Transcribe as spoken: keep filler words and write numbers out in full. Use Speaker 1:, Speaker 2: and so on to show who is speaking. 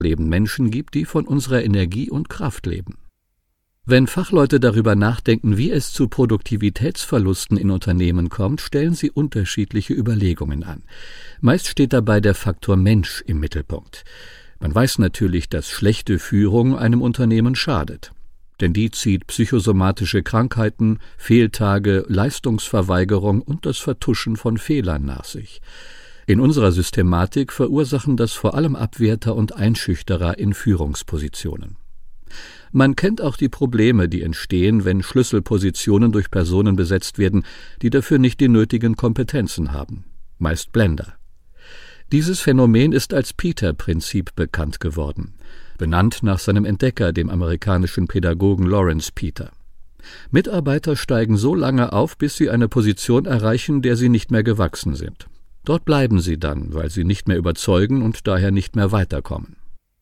Speaker 1: Leben Menschen gibt, die von unserer Energie und Kraft leben. Wenn Fachleute darüber nachdenken, wie es zu Produktivitätsverlusten in Unternehmen kommt, stellen sie unterschiedliche Überlegungen an. Meist steht dabei der Faktor Mensch im Mittelpunkt. Man weiß natürlich, dass schlechte Führung einem Unternehmen schadet. Denn die zieht psychosomatische Krankheiten, Fehltage, Leistungsverweigerung und das Vertuschen von Fehlern nach sich. In unserer Systematik verursachen das vor allem Abwerter und Einschüchterer in Führungspositionen. Man kennt auch die Probleme, die entstehen, wenn Schlüsselpositionen durch Personen besetzt werden, die dafür nicht die nötigen Kompetenzen haben, meist Blender. Dieses Phänomen ist als Peter-Prinzip bekannt geworden, benannt nach seinem Entdecker, dem amerikanischen Pädagogen Lawrence Peter. Mitarbeiter steigen so lange auf, bis sie eine Position erreichen, der sie nicht mehr gewachsen sind. Dort bleiben sie dann, weil sie nicht mehr überzeugen und daher nicht mehr weiterkommen.